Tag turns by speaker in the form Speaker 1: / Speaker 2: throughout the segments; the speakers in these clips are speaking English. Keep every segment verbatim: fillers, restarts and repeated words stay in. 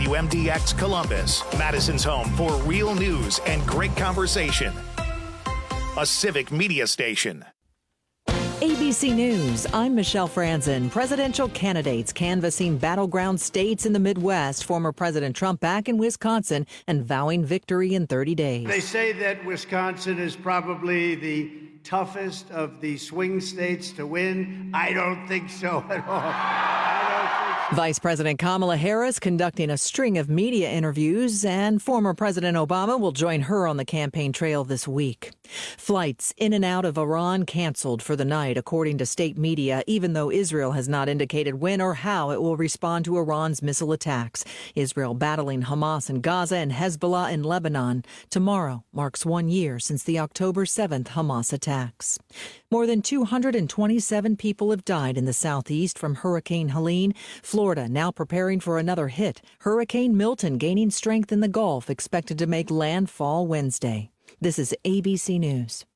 Speaker 1: W M D X Columbus, Madison's home for real news and great conversation. A civic media station.
Speaker 2: A B C News, I'm Michelle Franzen. Presidential candidates canvassing battleground states in the Midwest. Former President Trump back in Wisconsin and vowing victory in thirty days.
Speaker 3: They say that Wisconsin is probably the toughest of the swing states to win. I don't think so at all.
Speaker 2: Vice President Kamala Harris conducting a string of media interviews, and former President Obama will join her on the campaign trail this week. Flights in and out of Iran canceled for the night, according to state media, even though Israel has not indicated when or how it will respond to Iran's missile attacks. Israel battling Hamas in Gaza and Hezbollah in Lebanon. Tomorrow marks one year since the October seventh Hamas attacks. More than two hundred twenty-seven people have died in the southeast from Hurricane Helene. Florida now preparing for another hit. Hurricane Milton gaining strength in the Gulf, expected to make landfall Wednesday. This is A B C News.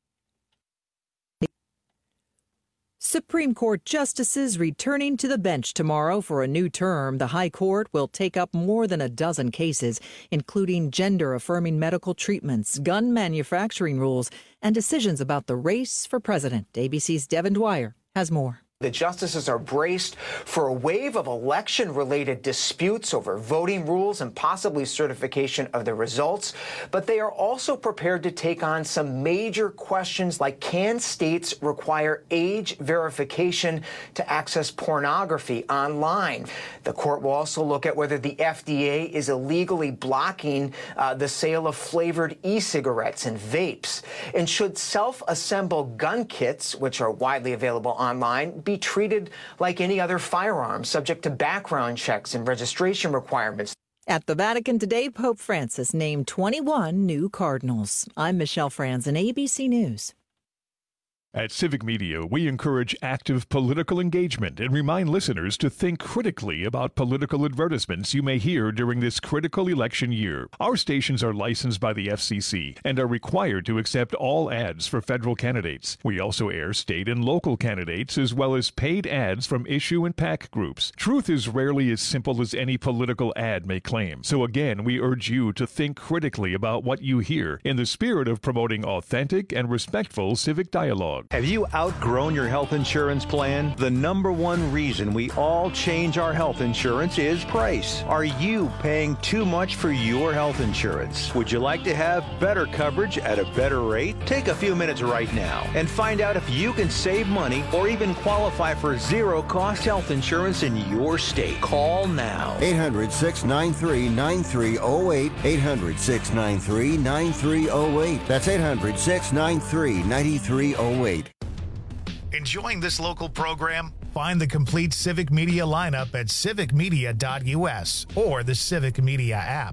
Speaker 2: Supreme Court justices returning to the bench tomorrow for a new term. The High Court will take up more than a dozen cases, including gender-affirming medical treatments, gun manufacturing rules, and decisions about the race for president. A B C's Devin Dwyer has more.
Speaker 4: The justices are braced for a wave of election-related disputes over voting rules and possibly certification of the results, but they are also prepared to take on some major questions like, can states require age verification to access pornography online? The court will also look at whether the F D A is illegally blocking uh, the sale of flavored e-cigarettes and vapes. And should self-assemble gun kits, which are widely available online, be treated like any other firearm, subject to background checks and registration requirements?
Speaker 2: At the Vatican today, Pope Francis named twenty-one new cardinals. I'm Michelle Franzen, A B C News.
Speaker 5: At Civic Media, we encourage active political engagement and remind listeners to think critically about political advertisements you may hear during this critical election year. Our stations are licensed by the F C C and are required to accept all ads for federal candidates. We also air state and local candidates as well as paid ads from issue and PAC groups. Truth is rarely as simple as any political ad may claim. So again, we urge you to think critically about what you hear in the spirit of promoting authentic and respectful civic dialogue.
Speaker 6: Have you outgrown your health insurance plan? The number one reason we all change our health insurance is price. Are you paying too much for your health insurance? Would you like to have better coverage at a better rate? Take a few minutes right now and find out if you can save money or even qualify for zero-cost health insurance in your state. Call now.
Speaker 7: eight hundred, six nine three, nine three zero eight. eight hundred, six nine three, nine three zero eight. That's eight hundred, six nine three, nine three zero eight.
Speaker 1: Enjoying this local program? Find the complete Civic Media lineup at civic media dot U S or the Civic Media app.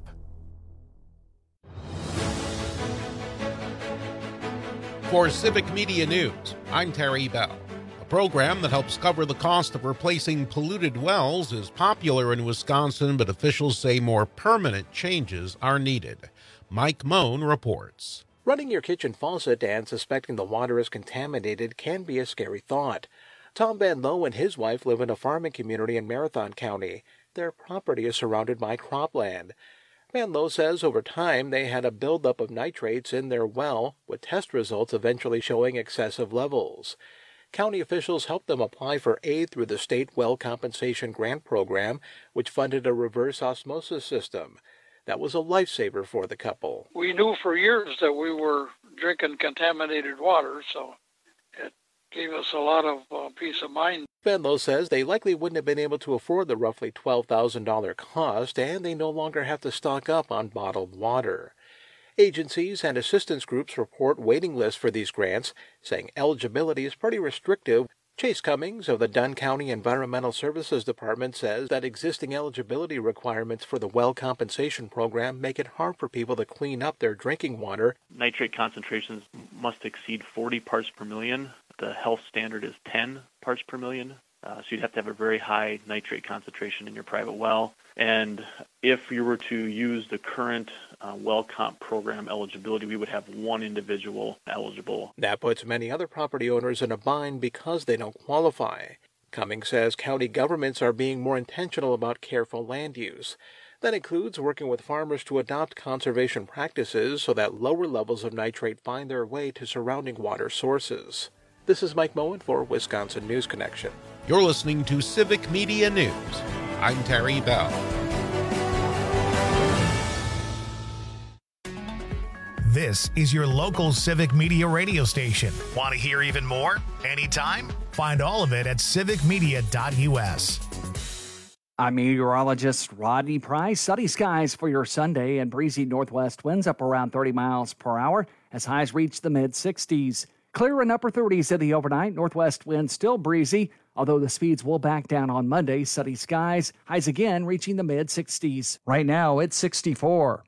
Speaker 8: For Civic Media News, I'm Terry Bell. A program that helps cover the cost of replacing polluted wells is popular in Wisconsin, but officials say more permanent changes are needed. Mike Moan reports.
Speaker 9: Running your kitchen faucet and suspecting the water is contaminated can be a scary thought. Tom Van Lowe and his wife live in a farming community in Marathon County. Their property is surrounded by cropland. Van Lowe says over time they had a buildup of nitrates in their well, with test results eventually showing excessive levels. County officials helped them apply for aid through the State Well Compensation Grant Program, which funded a reverse osmosis system. That was a lifesaver for the couple.
Speaker 10: We knew for years that we were drinking contaminated water, so it gave us a lot of uh, peace of mind.
Speaker 9: Van Lowe says they likely wouldn't have been able to afford the roughly twelve thousand dollars cost, and they no longer have to stock up on bottled water. Agencies and assistance groups report waiting lists for these grants, saying eligibility is pretty restrictive. Chase Cummings of the Dunn County Environmental Services Department says that existing eligibility requirements for the Well Compensation Program make it hard for people to clean up their drinking water.
Speaker 11: Nitrate concentrations must exceed forty parts per million. The health standard is ten parts per million. Uh, so you'd have to have a very high nitrate concentration in your private well. And if you were to use the current uh, well comp program eligibility, we would have one individual eligible.
Speaker 9: That puts many other property owners in a bind because they don't qualify. Cummings says county governments are being more intentional about careful land use. That includes working with farmers to adopt conservation practices so that lower levels of nitrate find their way to surrounding water sources. This is Mike Moen for Wisconsin News Connection.
Speaker 8: You're listening to Civic Media News. I'm Terry Bell.
Speaker 1: This is your local Civic Media radio station. Want to hear even more? Anytime? Find all of it at civic media dot u s.
Speaker 12: I'm meteorologist Rodney Price. Sunny skies for your Sunday and breezy northwest winds up around thirty miles per hour as highs reach the mid sixties. Clear and upper thirties in the overnight. Northwest winds still breezy, although the speeds will back down on Monday. Sunny skies, highs again reaching the mid sixties. Right now it's sixty-four.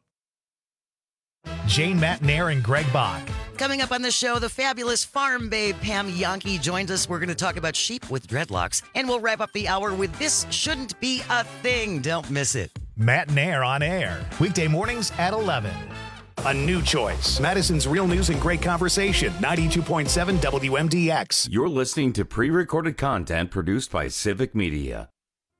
Speaker 1: Jane Matnair and Greg Bach.
Speaker 13: Coming up on the show, the fabulous farm babe Pam Yankee joins us. We're going to talk about sheep with dreadlocks, and we'll wrap up the hour with This Shouldn't Be a Thing. Don't miss it.
Speaker 1: Matnair on air, weekday mornings at eleven. A new choice. Madison's Real News and Great Conversation, ninety-two point seven W M D X.
Speaker 14: You're listening to pre-recorded content produced by Civic Media.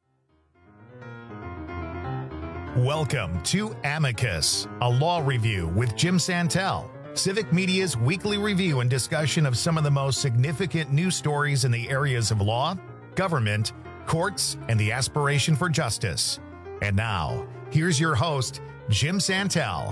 Speaker 1: Welcome to Amicus, a law review with Jim Santel. Civic Media's weekly review and discussion of some of the most significant news stories in the areas of law, government, courts, and the aspiration for justice. And now, here's your host, Jim Santel.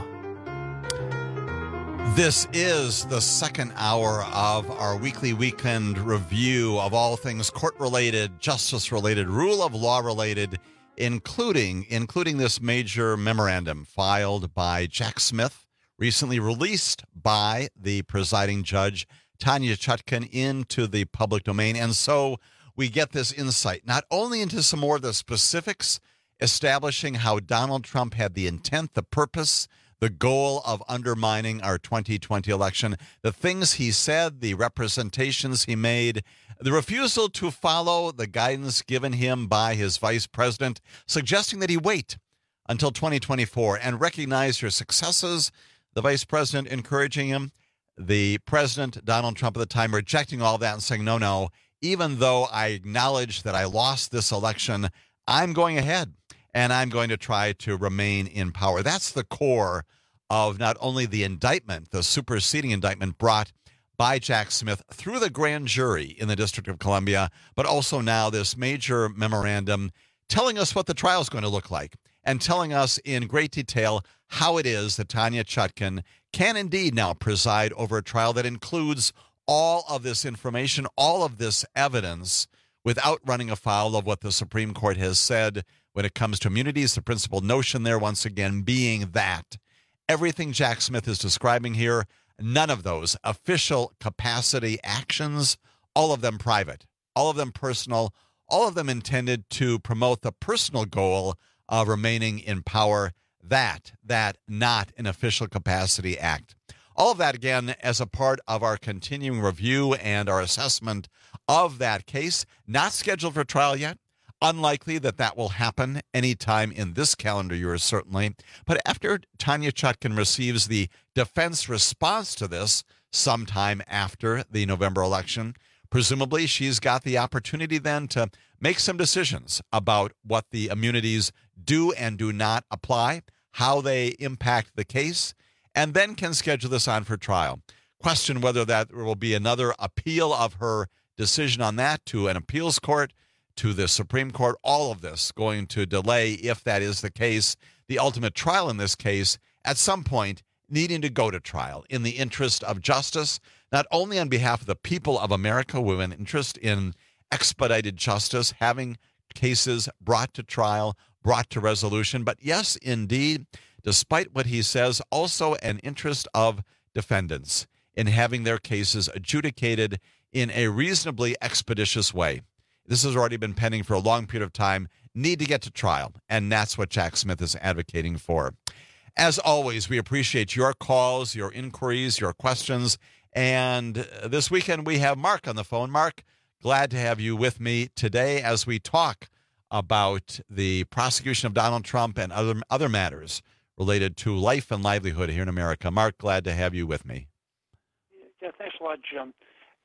Speaker 15: This is the second hour of our weekly weekend review of all things court-related, justice-related, rule of law-related, including including this major memorandum filed by Jack Smith, recently released by the presiding judge, Tanya Chutkan, into the public domain. And so we get this insight, not only into some more of the specifics, establishing how Donald Trump had the intent, the purpose, the goal of undermining our twenty twenty election, the things he said, the representations he made, the refusal to follow the guidance given him by his vice president, suggesting that he wait until twenty twenty-four and recognize your successes, the vice president encouraging him, the president, Donald Trump at the time, rejecting all of that and saying, no, no, even though I acknowledge that I lost this election, I'm going ahead. And I'm going to try to remain in power. That's the core of not only the indictment, the superseding indictment brought by Jack Smith through the grand jury in the District of Columbia, but also now this major memorandum telling us what the trial is going to look like and telling us in great detail how it is that Tanya Chutkan can indeed now preside over a trial that includes all of this information, all of this evidence, without running afoul of what the Supreme Court has said when it comes to immunities. The principal notion there, once again, being that everything Jack Smith is describing here, none of those official capacity actions, all of them private, all of them personal, all of them intended to promote the personal goal of remaining in power, that, that not an official capacity act. All of that, again, as a part of our continuing review and our assessment of that case, not scheduled for trial yet. Unlikely that that will happen anytime in this calendar year, certainly. But after Tanya Chutkan receives the defense response to this sometime after the November election, presumably she's got the opportunity then to make some decisions about what the immunities do and do not apply, how they impact the case, and then can schedule this on for trial. Question whether that will be another appeal of her decision on that to an appeals court, to the Supreme Court, all of this going to delay, if that is the case, the ultimate trial in this case, at some point needing to go to trial in the interest of justice, not only on behalf of the people of America who have an interest in expedited justice, having cases brought to trial, brought to resolution, but yes, indeed, despite what he says, also an interest of defendants in having their cases adjudicated in a reasonably expeditious way. This has already been pending for a long period of time, need to get to trial, and that's what Jack Smith is advocating for. As always, we appreciate your calls, your inquiries, your questions, and this weekend we have Mark on the phone. Mark, glad to have you with me today as we talk about the prosecution of Donald Trump and other other matters related to life and livelihood here in America. Mark, glad to have you with me.
Speaker 16: Yeah, thanks a lot, Jim.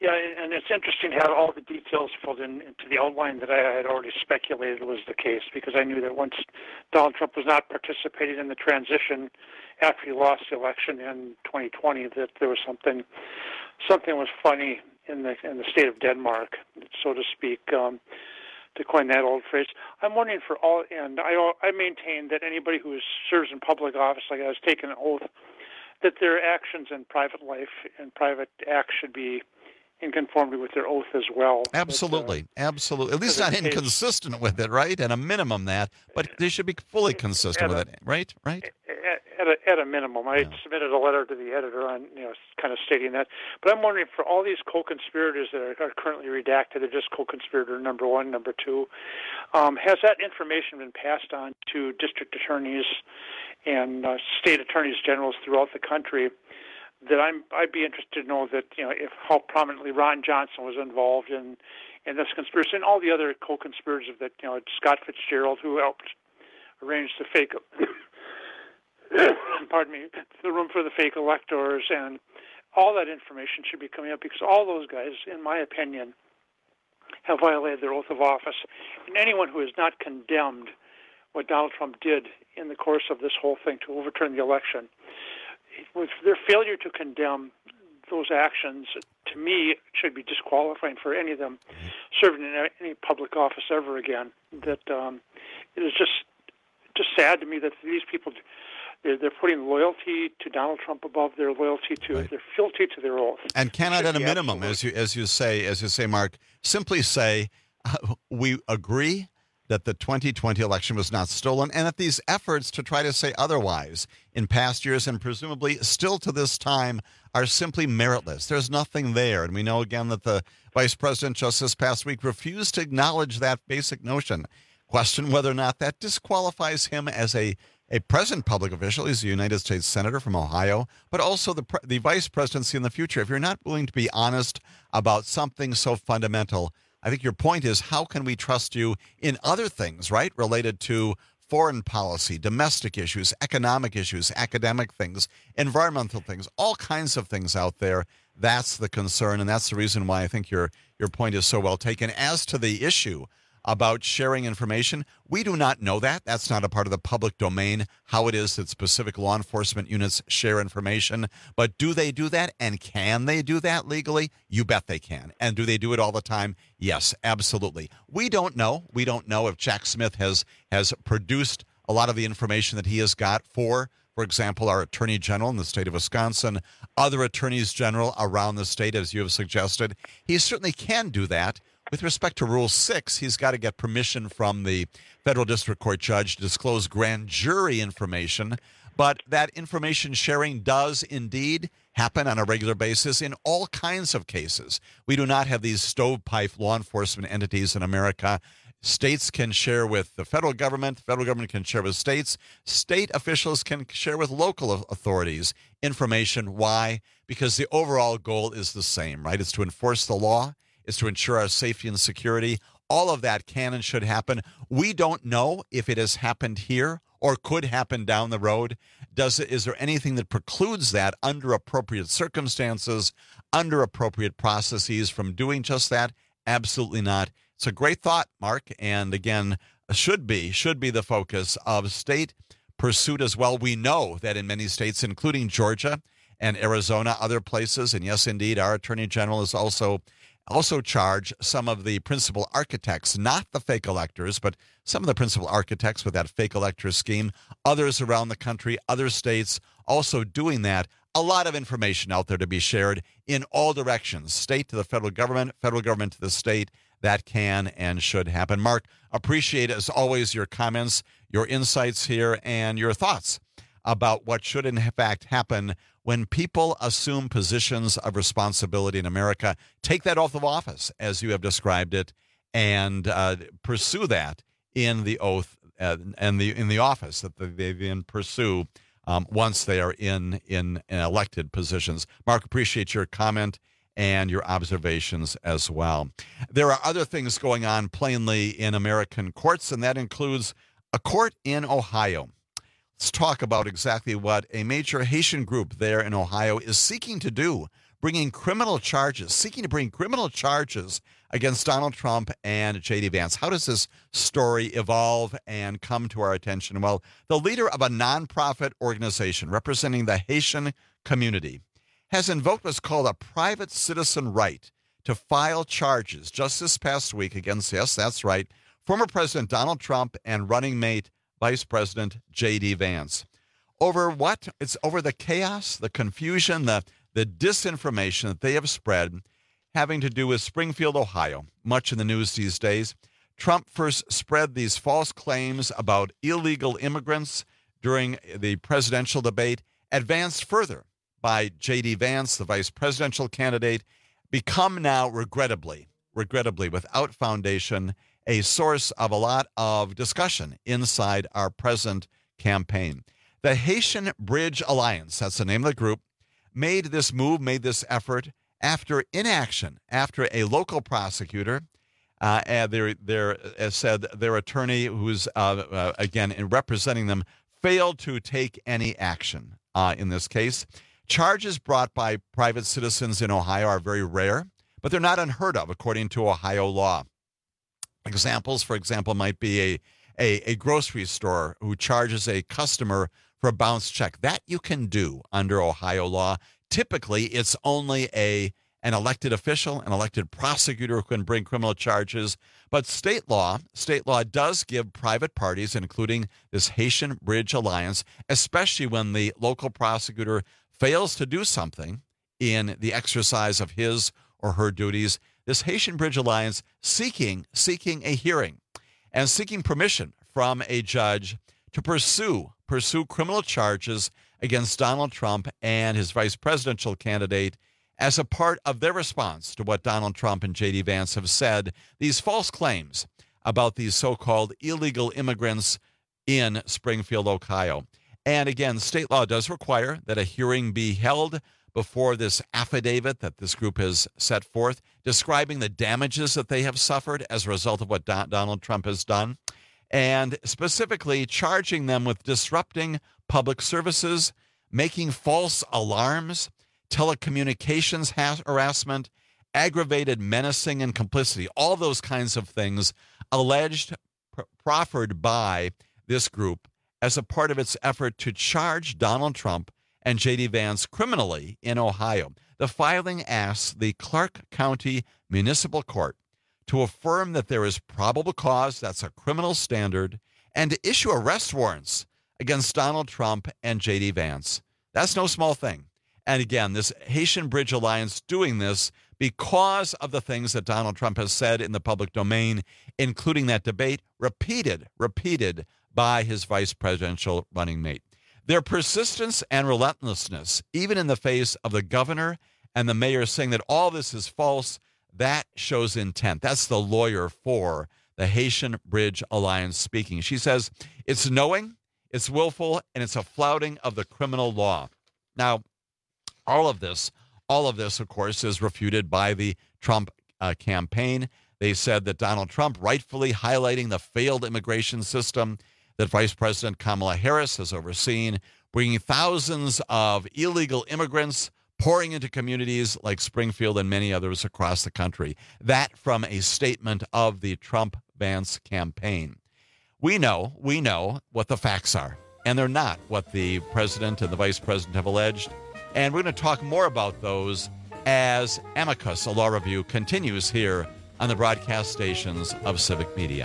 Speaker 16: Yeah, and it's interesting to have all the details filled in into the outline that I had already speculated was the case, because I knew that once Donald Trump was not participating in the transition after he lost the election in twenty twenty, that there was something something was funny in the in the state of Denmark, so to speak, um, to coin that old phrase. I'm wondering for all, and I I maintain that anybody who serves in public office, like I was taking an oath, that their actions in private life and private acts should be in conformity with their oath as well.
Speaker 15: Absolutely,
Speaker 16: but, uh,
Speaker 15: absolutely. At least not inconsistent with it, right? At a minimum, that, but they should be fully consistent with
Speaker 16: a,
Speaker 15: it, right? Right.
Speaker 16: At, at a at a minimum, I yeah. submitted a letter to the editor on, you know, kind of stating that. But I'm wondering, for all these co-conspirators that are, are currently redacted, they're just co-conspirator number one, number two. Um, has that information been passed on to district attorneys and uh, state attorneys generals throughout the country? That I'm, I'd be interested to know that, you know, if how prominently Ron Johnson was involved in, in this conspiracy, and all the other co-conspirators of that, you know, Scott Fitzgerald, who helped arrange the fake, pardon me, the room for the fake electors, and all that information should be coming up, because all those guys, in my opinion, have violated their oath of office. And anyone who has not condemned what Donald Trump did in the course of this whole thing to overturn the election, with their failure to condemn those actions, to me, should be disqualifying for any of them serving in any public office ever again. That um, it is just just sad to me that these people, they're, they're putting loyalty to Donald Trump above their loyalty to, right. their fealty to their oath.
Speaker 15: And cannot, at a minimum, as you as you say, as you say, Mark, simply say uh, we agree that the twenty twenty election was not stolen, and that these efforts to try to say otherwise in past years and presumably still to this time are simply meritless. There's nothing there. And we know, again, that the vice president just this past week refused to acknowledge that basic notion. Question whether or not that disqualifies him as a, a present public official. He's a United States senator from Ohio, but also the, the vice presidency in the future. If you're not willing to be honest about something so fundamental, I think your point is, how can we trust you in other things, right, related to foreign policy, domestic issues, economic issues, academic things, environmental things, all kinds of things out there. That's the concern, and that's the reason why I think your your point is so well taken. As to the issue about sharing information, we do not know that. That's not a part of the public domain, how it is that specific law enforcement units share information. But do they do that, and can they do that legally? You bet they can. And do they do it all the time? Yes, absolutely. We don't know. We don't know if Jack Smith has has produced a lot of the information that he has got for, for example, our Attorney General in the state of Wisconsin, other attorneys general around the state, as you have suggested. He certainly can do that. With respect to Rule six, he's got to get permission from the federal district court judge to disclose grand jury information. But that information sharing does indeed happen on a regular basis in all kinds of cases. We do not have these stovepipe law enforcement entities in America. States can share with the federal government. The federal government can share with states. State officials can share with local authorities information. Why? Because the overall goal is the same, right? It's to enforce the law. Is to ensure our safety and security. All of that can and should happen. We don't know if it has happened here or could happen down the road. Does it, is there anything that precludes that under appropriate circumstances, under appropriate processes from doing just that? Absolutely not. It's a great thought, Mark, and again, should be, should be the focus of state pursuit as well. We know that in many states, including Georgia and Arizona, other places, and yes, indeed, our Attorney General is also also charge some of the principal architects, not the fake electors, but some of the principal architects with that fake elector scheme, others around the country, other states also doing that. A lot of information out there to be shared in all directions, state to the federal government, federal government to the state. That can and should happen. Mark, appreciate, as always, your comments, your insights here, and your thoughts about what should in fact happen when people assume positions of responsibility in America. Take that oath of office, as you have described it, and uh, pursue that in the oath uh, and the in the office that they then pursue um, once they are in, in in elected positions. Mark, appreciate your comment and your observations as well. There are other things going on plainly in American courts, and that includes a court in Ohio. Let's talk about exactly what a major Haitian group there in Ohio is seeking to do, bringing criminal charges, seeking to bring criminal charges against Donald Trump and J D. Vance. How does this story evolve and come to our attention? Well, the leader of a nonprofit organization representing the Haitian community has invoked what's called a private citizen right to file charges just this past week against, yes, that's right, former President Donald Trump and running mate Vice President J D. Vance. Over what? It's over the chaos, the confusion, the, the disinformation that they have spread having to do with Springfield, Ohio, much in the news these days. Trump first spread these false claims about illegal immigrants during the presidential debate, advanced further by J D. Vance, the vice presidential candidate, become now, regrettably, regrettably, without foundation, a source of a lot of discussion inside our present campaign. The Haitian Bridge Alliance, that's the name of the group, made this move, made this effort after inaction, after a local prosecutor, uh, and their, their, as said, their attorney, who's, uh, uh, again, in representing them, failed to take any action uh, in this case. Charges brought by private citizens in Ohio are very rare, but they're not unheard of, according to Ohio law. Examples, for example, might be a, a, a grocery store who charges a customer for a bounce check. That you can do under Ohio law. Typically, it's only a an elected official, an elected prosecutor who can bring criminal charges. But state law, state law does give private parties, including this Haitian Bridge Alliance, especially when the local prosecutor fails to do something in the exercise of his or her duties, this Haitian Bridge Alliance seeking seeking a hearing and seeking permission from a judge to pursue pursue criminal charges against Donald Trump and his vice presidential candidate as a part of their response to what Donald Trump and J D. Vance have said, these false claims about these so-called illegal immigrants in Springfield, Ohio. And again, state law does require that a hearing be held before this affidavit that this group has set forth, describing the damages that they have suffered as a result of what Don- Donald Trump has done, and specifically charging them with disrupting public services, making false alarms, telecommunications ha- harassment, aggravated menacing and complicity, all those kinds of things alleged, pr- proffered by this group as a part of its effort to charge Donald Trump and J D. Vance criminally in Ohio. The filing asks the Clark County Municipal Court to affirm that there is probable cause, that's a criminal standard, and to issue arrest warrants against Donald Trump and J D. Vance. That's no small thing. And again, this Haitian Bridge Alliance doing this because of the things that Donald Trump has said in the public domain, including that debate, repeated, repeated by his vice presidential running mate. Their persistence and relentlessness, even in the face of the governor and the mayor saying that all this is false, that shows intent. That's the lawyer for the Haitian Bridge Alliance speaking. She says it's knowing, it's willful, and it's a flouting of the criminal law. Now, all of this, all of this, of course, is refuted by the Trump uh, campaign. They said that Donald Trump, rightfully highlighting the failed immigration system that Vice President Kamala Harris has overseen, bringing thousands of illegal immigrants pouring into communities like Springfield and many others across the country. That from a statement of the Trump-Vance campaign. We know, we know what the facts are, and they're not what the president and the vice president have alleged. And we're going to talk more about those as Amicus, a law review, continues here on the broadcast stations of Civic Media.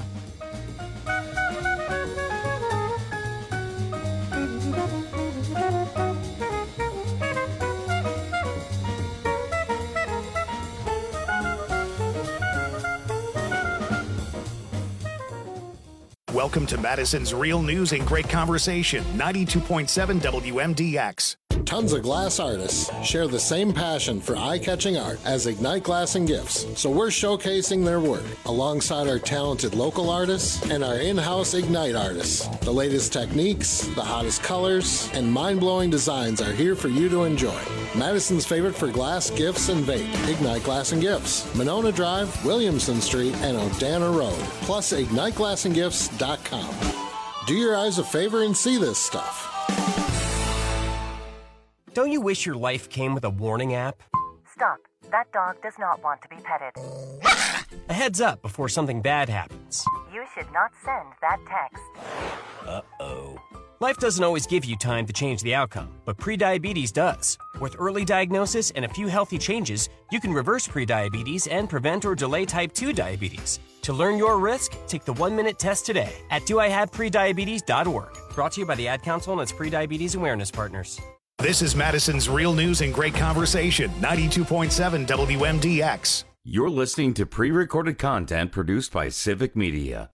Speaker 1: Welcome to Madison's Real News and Great Conversation, ninety-two point seven W M D X.
Speaker 17: Tons of glass artists share the same passion for eye-catching art as Ignite Glass and Gifts, so we're showcasing their work alongside our talented local artists and our in-house Ignite artists. The latest techniques, the hottest colors, and mind-blowing designs are here for you to enjoy. Madison's favorite for glass, gifts, and vape, Ignite Glass and Gifts, Monona Drive, Williamson Street, and O'Dana Road, plus ignite glass and gifts dot com. Do your eyes a favor and see this stuff.
Speaker 18: Don't you wish your life came with a warning app? Stop. That dog does not want to be petted.
Speaker 19: A heads up before something bad happens.
Speaker 18: You should not send that text.
Speaker 19: Uh-oh. Life doesn't always give you time to change the outcome, but prediabetes does. With early diagnosis and a few healthy changes, you can reverse prediabetes and prevent or delay type two diabetes. To learn your risk, take the one-minute test today at do I have prediabetes dot org. Brought to you by the Ad Council and its Prediabetes Awareness Partners.
Speaker 1: This is Madison's Real News and Great Conversation, ninety-two point seven W M D X.
Speaker 14: You're listening to pre-recorded content produced by Civic Media.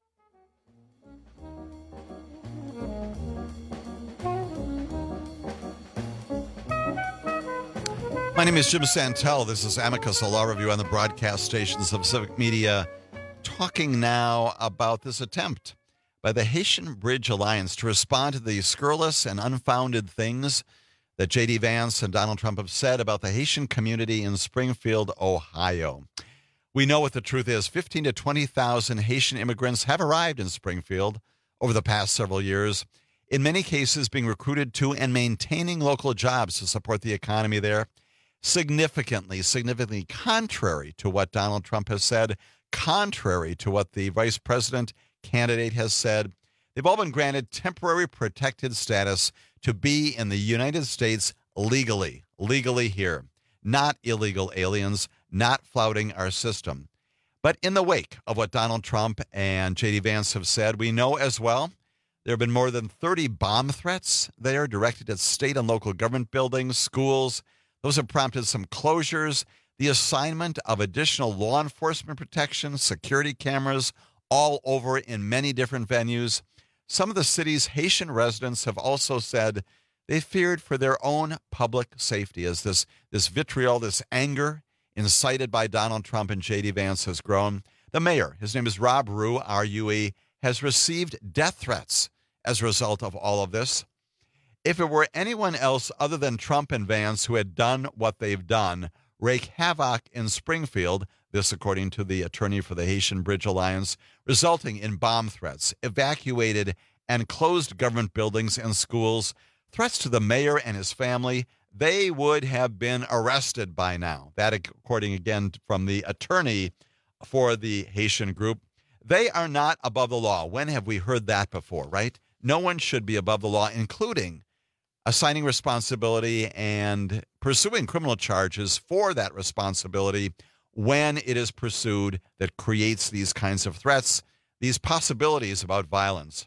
Speaker 15: My name is Jim Santel. This is Amicus, a law review on the broadcast stations of Civic Media, talking now about this attempt by the Haitian Bridge Alliance to respond to the scurrilous and unfounded things that J D. Vance and Donald Trump have said about the Haitian community in Springfield, Ohio. We know what the truth is. fifteen to twenty thousand Haitian immigrants have arrived in Springfield over the past several years, in many cases being recruited to and maintaining local jobs to support the economy there. Significantly, significantly contrary to what Donald Trump has said, contrary to what the vice president candidate has said, they've all been granted temporary protected status to be in the United States legally, legally here, not illegal aliens, not flouting our system. But in the wake of what Donald Trump and J D. Vance have said, we know as well there have been more than thirty bomb threats there directed at state and local government buildings, schools. Those have prompted some closures, the assignment of additional law enforcement protection, security cameras all over in many different venues. Some of the city's Haitian residents have also said they feared for their own public safety as this, this vitriol, this anger incited by Donald Trump and J D. Vance has grown. The mayor, his name is Rob Rue, R U E, has received death threats as a result of all of this. If it were anyone else other than Trump and Vance who had done what they've done, wreak havoc in Springfield, this according to the attorney for the Haitian Bridge Alliance, resulting in bomb threats, evacuated and closed government buildings and schools, threats to the mayor and his family, they would have been arrested by now. That according again from the attorney for the Haitian group. They are not above the law. When have we heard that before, right? No one should be above the law, including assigning responsibility and pursuing criminal charges for that responsibility when it is pursued that creates these kinds of threats, these possibilities about violence.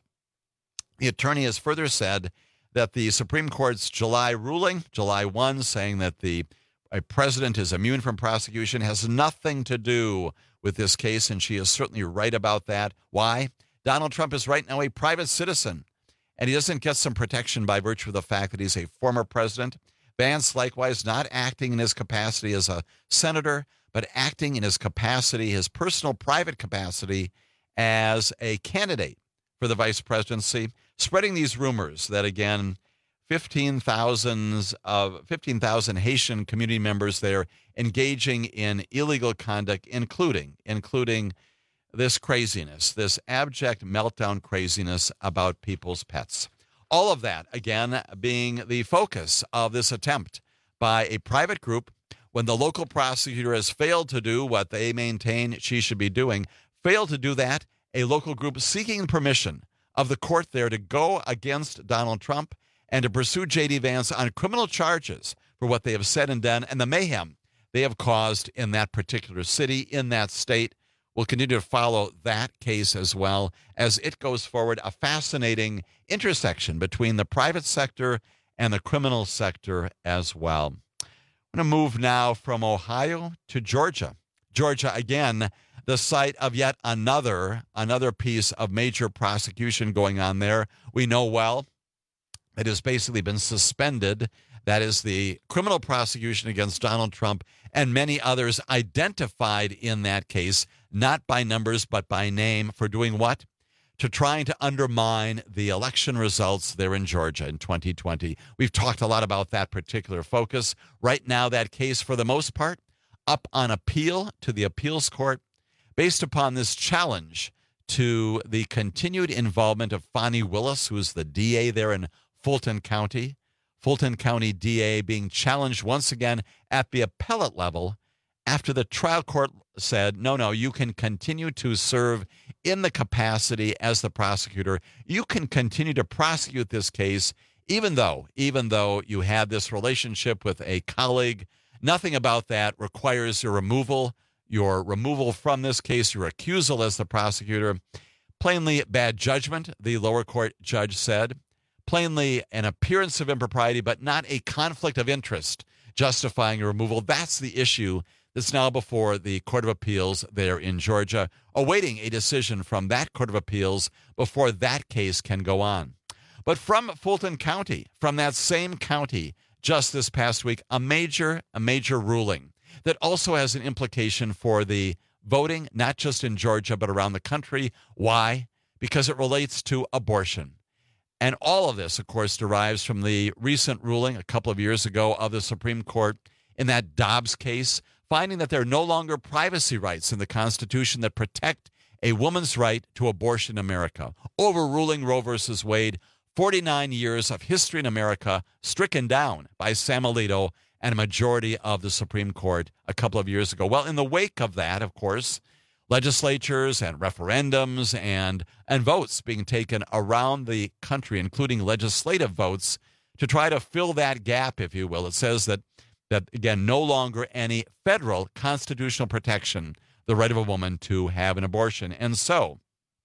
Speaker 15: The attorney has further said that the Supreme Court's July ruling, July first, saying that the a president is immune from prosecution has nothing to do with this case, and she is certainly right about that. Why? Donald Trump is right now a private citizen, and he doesn't get some protection by virtue of the fact that he's a former president. Vance, likewise, not acting in his capacity as a senator, but acting in his capacity, his personal private capacity as a candidate for the vice presidency, spreading these rumors that, again, fifteen thousand of fifteen thousand Haitian community members there engaging in illegal conduct, including including this craziness, this abject meltdown craziness about people's pets. All of that, again, being the focus of this attempt by a private group when the local prosecutor has failed to do what they maintain she should be doing, failed to do that, a local group seeking permission of the court there to go against Donald Trump and to pursue J D. Vance on criminal charges for what they have said and done and the mayhem they have caused in that particular city, in that state. We'll continue to follow that case as well as it goes forward, a fascinating intersection between the private sector and the criminal sector as well. I'm going to move now from Ohio to Georgia. Georgia, again, the site of yet another, another piece of major prosecution going on there. We know well it has basically been suspended. That is the criminal prosecution against Donald Trump and many others identified in that case, not by numbers, but by name, for doing what? To trying to undermine the election results there in Georgia in twenty twenty. We've talked a lot about that particular focus. Right now, that case, for the most part, up on appeal to the appeals court based upon this challenge to the continued involvement of Fani Willis, who is the D A there in Fulton County. Fulton County D A being challenged once again at the appellate level after the trial court said, no, no, you can continue to serve in the capacity as the prosecutor. You can continue to prosecute this case even though, even though you had this relationship with a colleague. Nothing about that requires your removal, your removal from this case, your accusal as the prosecutor. Plainly bad judgment, the lower court judge said. Plainly an appearance of impropriety, but not a conflict of interest justifying your removal. That's the issue that's now before the Court of Appeals there in Georgia, awaiting a decision from that Court of Appeals before that case can go on. But from Fulton County, from that same county, just this past week, a major, a major ruling that also has an implication for the voting, not just in Georgia, but around the country. Why? Because it relates to abortion. And all of this, of course, derives from the recent ruling a couple of years ago of the Supreme Court in that Dobbs case, finding that there are no longer privacy rights in the Constitution that protect a woman's right to abortion in America, overruling Roe versus Wade, forty-nine years of history in America stricken down by Sam Alito and a majority of the Supreme Court a couple of years ago. Well, in the wake of that, of course, legislatures and referendums and, and votes being taken around the country, including legislative votes, to try to fill that gap, if you will. It says that, that again, no longer any federal constitutional protection, the right of a woman to have an abortion. And so,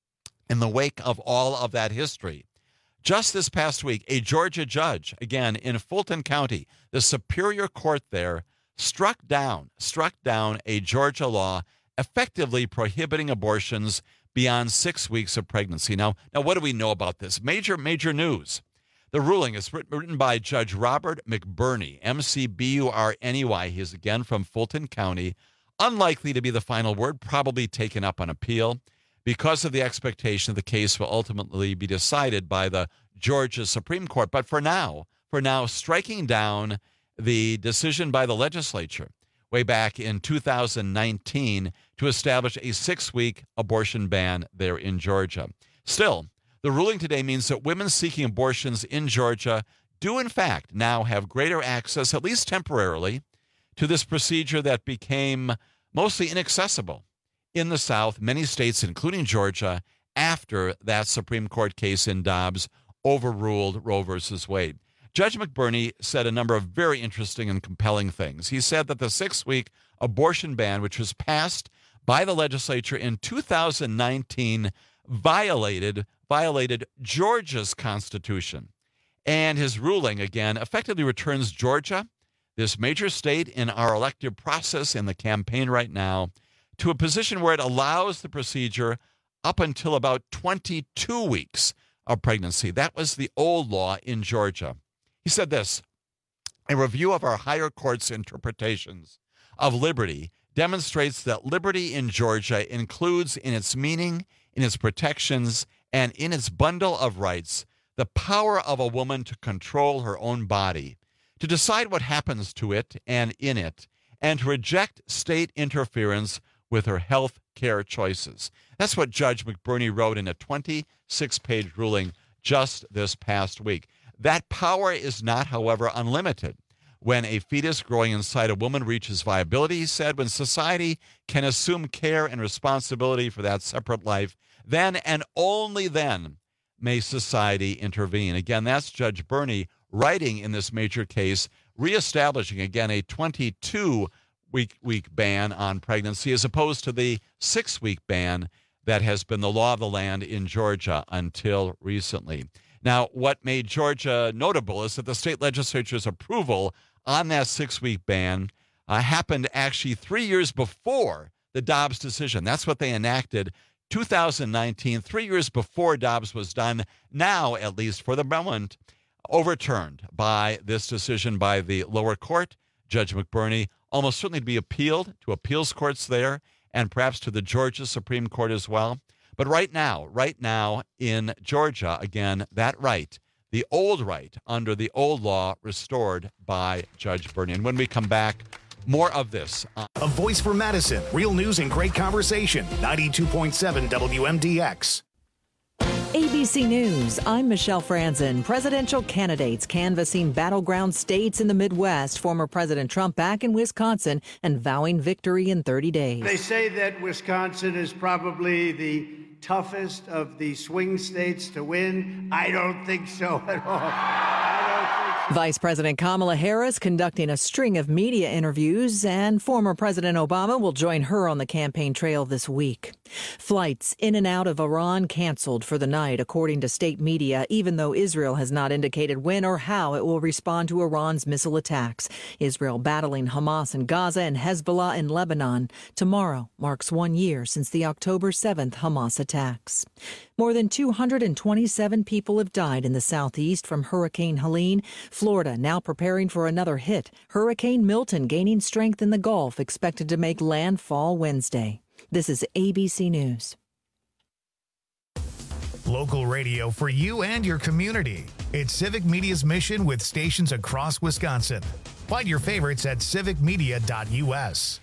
Speaker 15: in the wake of all of that history, just this past week, a Georgia judge, again, in Fulton County, the Superior Court there, struck down, struck down a Georgia law effectively prohibiting abortions beyond six weeks of pregnancy. Now, now, what do we know about this? Major, major news. The ruling is written by Judge Robert McBurney, M C B U R N E Y. He is, again, from Fulton County. Unlikely to be the final word, probably taken up on appeal, because of the expectation the case will ultimately be decided by the Georgia Supreme Court. But for now, for now, striking down the decision by the legislature way back in two thousand nineteen to establish a six-week abortion ban there in Georgia. Still, the ruling today means that women seeking abortions in Georgia do, in fact, now have greater access, at least temporarily, to this procedure that became mostly inaccessible in the South, many states, including Georgia, after that Supreme Court case in Dobbs overruled Roe versus Wade. Judge McBurney said a number of very interesting and compelling things. He said that the six-week abortion ban, which was passed by the legislature in two thousand nineteen, violated, violated Georgia's Constitution. And his ruling, again, effectively returns Georgia, this major state in our elective process in the campaign right now, to a position where it allows the procedure up until about twenty-two weeks of pregnancy. That was the old law in Georgia. He said this: a review of our higher court's interpretations of liberty demonstrates that liberty in Georgia includes in its meaning, in its protections, and in its bundle of rights, the power of a woman to control her own body, to decide what happens to it and in it, and to reject state interference with her health care choices. That's what Judge McBurney wrote in a twenty-six page ruling just this past week. That power is not, however, unlimited. When a fetus growing inside a woman reaches viability, he said, when society can assume care and responsibility for that separate life, then and only then may society intervene. Again, that's Judge Burney writing in this major case, reestablishing, again, a twenty-two week week ban on pregnancy as opposed to the six-week ban that has been the law of the land in Georgia until recently. Now, what made Georgia notable is that the state legislature's approval on that six-week ban uh, happened actually three years before the Dobbs decision. That's what they enacted, two thousand nineteen, three years before Dobbs was done, now, at least for the moment, overturned by this decision by the lower court, Judge McBurney, almost certainly to be appealed to appeals courts there and perhaps to the Georgia Supreme Court as well. But right now, right now in Georgia, again, that right, the old right under the old law restored by Judge Burney. And when we come back, more of this.
Speaker 1: A voice for Madison. Real news and great conversation. ninety-two point seven W M D X.
Speaker 2: A B C News, I'm Michelle Franzen. Presidential candidates canvassing battleground states in the Midwest. Former President Trump back in Wisconsin and vowing victory in thirty days.
Speaker 3: They say that Wisconsin is probably the toughest of the swing states to win. I don't think so at all.
Speaker 2: Vice President Kamala Harris conducting a string of media interviews, and former President Obama will join her on the campaign trail this week. Flights in and out of Iran canceled for the night, according to state media, even though Israel has not indicated when or how it will respond to Iran's missile attacks. Israel battling Hamas in Gaza and Hezbollah in Lebanon. Tomorrow marks one year since the October seventh Hamas attacks. More than two hundred twenty-seven people have died in the southeast from Hurricane Helene. Florida now preparing for another hit. Hurricane Milton gaining strength in the Gulf, expected to make landfall Wednesday. This is A B C News.
Speaker 1: Local radio for you and your community. It's Civic Media's mission with stations across Wisconsin. Find your favorites at civic media dot u s.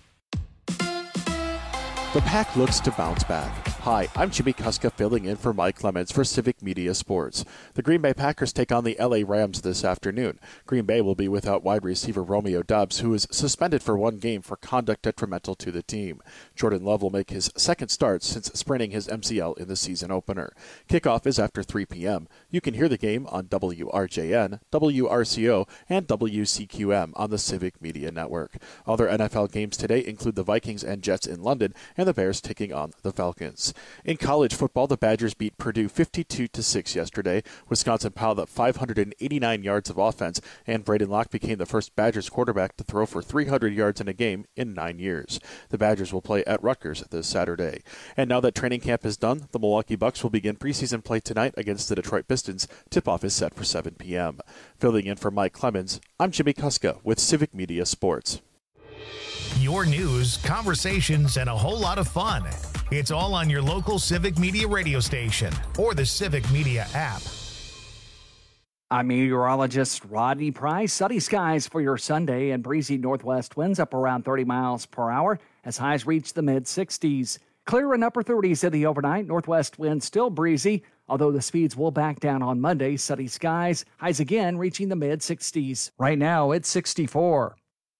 Speaker 20: The Pack looks to bounce back. Hi, I'm Jimmy Kuska filling in for Mike Clements for Civic Media Sports. The Green Bay Packers take on the L A Rams this afternoon. Green Bay will be without wide receiver Romeo Doubs, who is suspended for one game for conduct detrimental to the team. Jordan Love will make his second start since spraining his M C L in the season opener. Kickoff is after three p.m. You can hear the game on W R J N, W R C O, and W C Q M on the Civic Media Network. Other N F L games today include the Vikings and Jets in London and the Bears taking on the Falcons. In college football, the Badgers beat Purdue fifty-two to six yesterday. Wisconsin piled up five hundred eighty-nine yards of offense, and Braden Locke became the first Badgers quarterback to throw for three hundred yards in a game in nine years. The Badgers will play at Rutgers this Saturday. And now that training camp is done, the Milwaukee Bucks will begin preseason play tonight against the Detroit Pistons. Tip-off is set for seven p.m. Filling in for Mike Clemens, I'm Jimmy Kuska with Civic Media Sports.
Speaker 1: Your news, conversations, and a whole lot of fun. It's all on your local Civic Media radio station or the Civic Media app.
Speaker 12: I'm meteorologist Rodney Price. Sunny skies for your Sunday and breezy northwest winds up around thirty miles per hour as highs reach the mid sixties. Clear and upper thirties in the overnight. Northwest winds still breezy, although the speeds will back down on Monday. Sunny skies, highs again reaching the mid sixties. Right now it's sixty-four.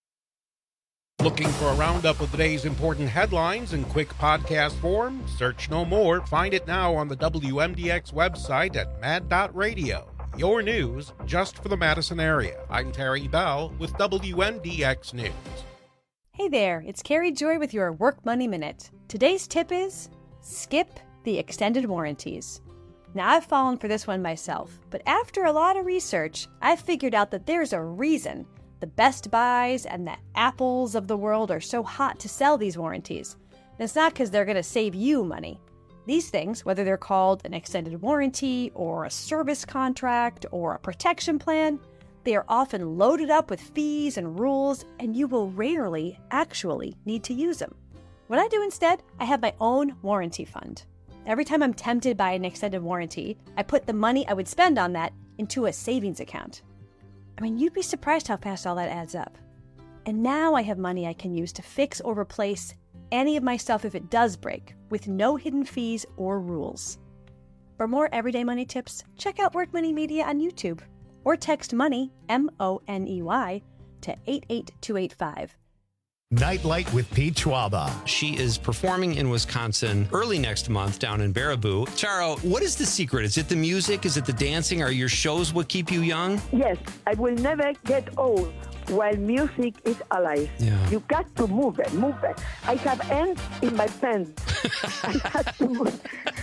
Speaker 8: Looking for a roundup of the day's important headlines in quick podcast form? Search no more. Find it now on the W M D X website at mad dot radio. Your news just for the Madison area. I'm Terry Bell with W M D X News.
Speaker 21: Hey there, it's Carrie Joy with your Work Money Minute. Today's tip is skip the extended warranties. Now, I've fallen for this one myself, but after a lot of research, I've figured out that there's a reason the Best Buys and the Apples of the world are so hot to sell these warranties. And it's not because they're going to save you money. These things, whether they're called an extended warranty or a service contract or a protection plan, they are often loaded up with fees and rules, and you will rarely actually need to use them. What I do instead, I have my own warranty fund. Every time I'm tempted by an extended warranty, I put the money I would spend on that into a savings account. I mean, you'd be surprised how fast all that adds up. And now I have money I can use to fix or replace any of my stuff if it does break, with no hidden fees or rules. For more everyday money tips, check out Work Money Media on YouTube, or text MONEY, M O N E Y, to eight eight two eight five.
Speaker 1: Nightlight with Pete Schwaba.
Speaker 22: She is performing in Wisconsin early next month down in Baraboo. Charo, what is the secret? Is it the music? Is it the dancing? Are your shows what keep you young?
Speaker 23: Yes, I will never get old while music is alive.
Speaker 22: Yeah.
Speaker 23: You got to move it, move it. I have ants in my pants. I had to move.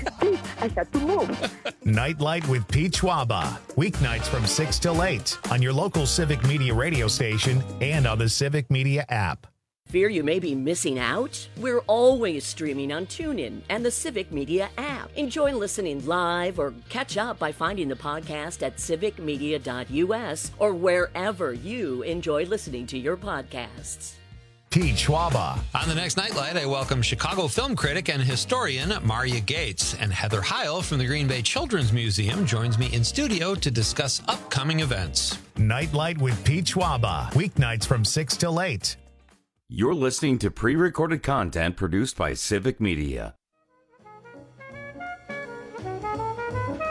Speaker 23: I had to move.
Speaker 1: Nightlight with Pete Schwaba. Weeknights from six till eight on your local Civic Media radio station and on the Civic Media app.
Speaker 24: Fear you may be missing out? We're always streaming on TuneIn and the Civic Media app. Enjoy listening live or catch up by finding the podcast at civic media dot u s or wherever you enjoy listening to your podcasts.
Speaker 1: Pete Schwaba.
Speaker 22: On the next Nightlight, I welcome Chicago film critic and historian Maria Gates, and Heather Heil from the Green Bay Children's Museum joins me in studio to discuss upcoming events.
Speaker 1: Nightlight with Pete Schwaba. Weeknights from six till eight.
Speaker 14: You're listening to pre-recorded content produced by Civic Media.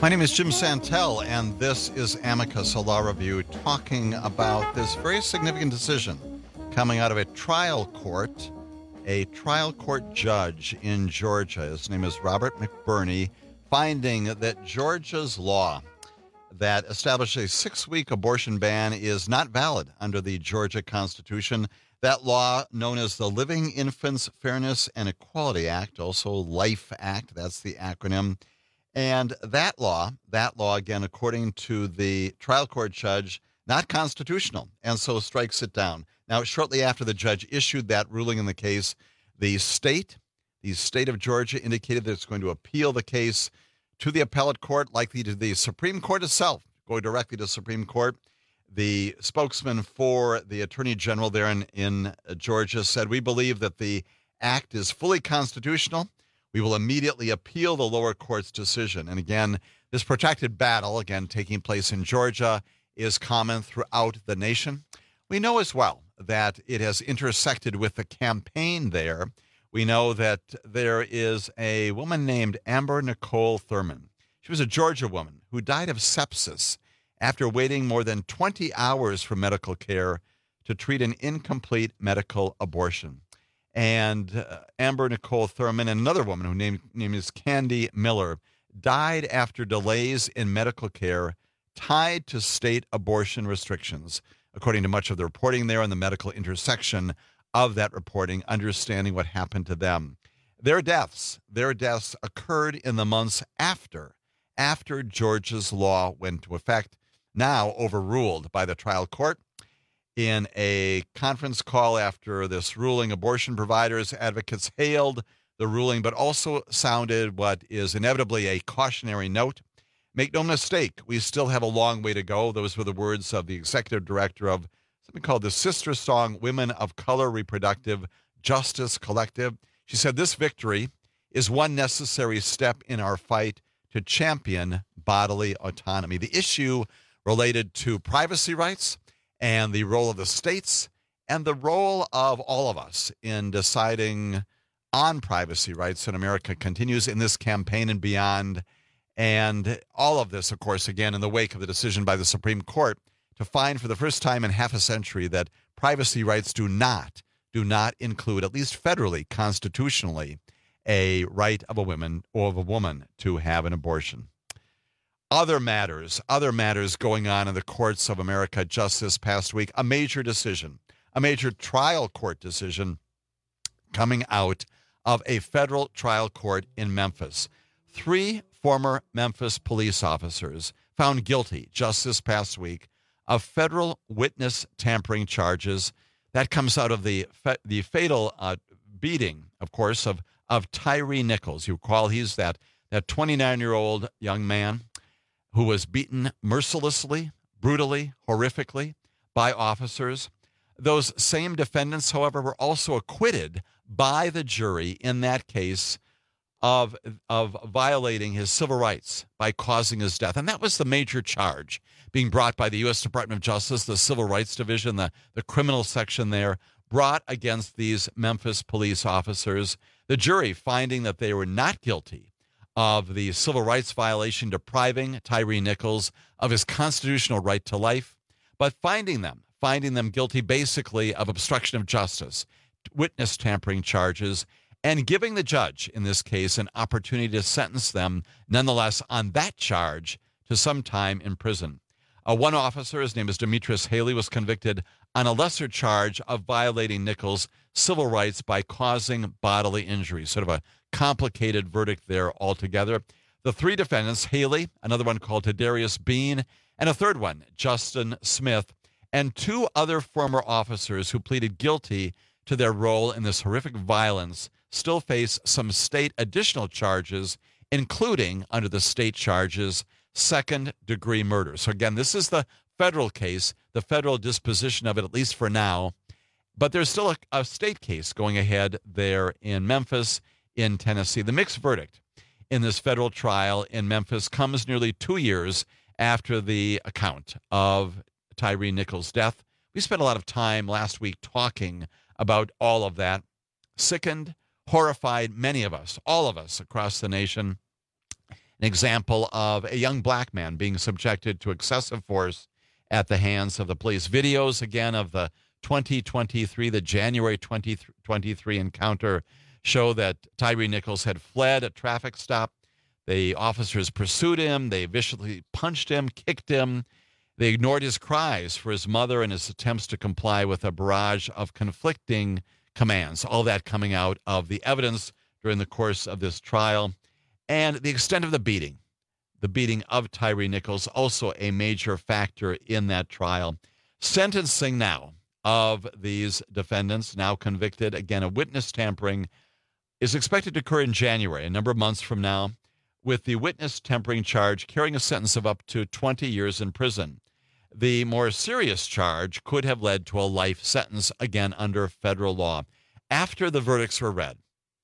Speaker 15: My name is Jim Santel, and this is Amicus, a law review, talking about this very significant decision coming out of a trial court. A trial court judge in Georgia, his name is Robert McBurney, finding that Georgia's law that establishes a six-week abortion ban is not valid under the Georgia Constitution. That law, known as the Living Infants Fairness and Equality Act, also LIFE Act, that's the acronym. And that law, that law, again, according to the trial court judge, not constitutional, and so strikes it down. Now, shortly after the judge issued that ruling in the case, the state, the state of Georgia indicated that it's going to appeal the case to the appellate court, likely to the Supreme Court itself, going directly to Supreme Court. The spokesman for the Attorney General there in, in Georgia said, "We believe that the act is fully constitutional. We will immediately appeal the lower court's decision." And again, this protracted battle, again, taking place in Georgia, is common throughout the nation. We know as well that it has intersected with the campaign there. We know that there is a woman named Amber Nicole Thurman. She was a Georgia woman who died of sepsis after waiting more than twenty hours for medical care to treat an incomplete medical abortion. And uh, Amber Nicole Thurman and another woman whose name, name is Candy Miller died after delays in medical care tied to state abortion restrictions, according to much of the reporting there and the medical intersection of that reporting, understanding what happened to them. Their deaths, their deaths occurred in the months after, after Georgia's law went into effect, now overruled by the trial court. In a conference call after this ruling, abortion providers, advocates hailed the ruling, but also sounded what is inevitably a cautionary note. "Make no mistake, we still have a long way to go." Those were the words of the executive director of something called the Sister Song Women of Color Reproductive Justice Collective. She said, "This victory is one necessary step in our fight to champion bodily autonomy." The issue related to privacy rights and the role of the states and the role of all of us in deciding on privacy rights in America continues in this campaign and beyond. And all of this, of course, again, in the wake of the decision by the Supreme Court to find for the first time in half a century that privacy rights do not, do not include, at least federally, constitutionally, a right of a woman or of a woman to have an abortion. Other matters, other matters going on in the courts of America just this past week. A major decision, a major trial court decision coming out of a federal trial court in Memphis. Three former Memphis police officers found guilty just this past week of federal witness tampering charges. That comes out of the the fatal uh, beating, of course, of of Tyre Nichols. You recall he's that that twenty-nine-year-old young man who was beaten mercilessly, brutally, horrifically by officers. Those same defendants, however, were also acquitted by the jury in that case of of violating his civil rights by causing his death. And that was the major charge being brought by the U S Department of Justice, the Civil Rights Division, the, the criminal section there, brought against these Memphis police officers. The jury finding that they were not guilty of the civil rights violation depriving Tyre Nichols of his constitutional right to life, but finding them, finding them guilty basically of obstruction of justice, witness tampering charges, and giving the judge, in this case, an opportunity to sentence them, nonetheless, on that charge to some time in prison. Uh, one officer, his name is Demetrius Haley, was convicted on a lesser charge of violating Nichols' civil rights by causing bodily injury. Sort of a complicated verdict there altogether. The three defendants, Haley, another one called Tadarius Bean, and a third one, Justin Smith, and two other former officers who pleaded guilty to their role in this horrific violence, still face some state additional charges, including, under the state charges, second-degree murder. So again, this is the federal case, the federal disposition of it, at least for now. But there's still a, a state case going ahead there in Memphis, in Tennessee. The mixed verdict in this federal trial in Memphis comes nearly two years after the account of Tyre Nichols' death. We spent a lot of time last week talking about all of that. Sickened, horrified, many of us, all of us across the nation. An example of a young black man being subjected to excessive force at the hands of the police. Videos, again, of the twenty twenty-three, the January twenty twenty-three encounter show that Tyre Nichols had fled a traffic stop. The officers pursued him. They viciously punched him, kicked him. They ignored his cries for his mother and his attempts to comply with a barrage of conflicting commands. All that coming out of the evidence during the course of this trial. And the extent of the beating. The beating of Tyre Nichols, also a major factor in that trial. Sentencing now of these defendants, now convicted, again, of witness tampering, is expected to occur in January, a number of months from now, with the witness tampering charge carrying a sentence of up to twenty years in prison. The more serious charge could have led to a life sentence, again, under federal law. After the verdicts were read,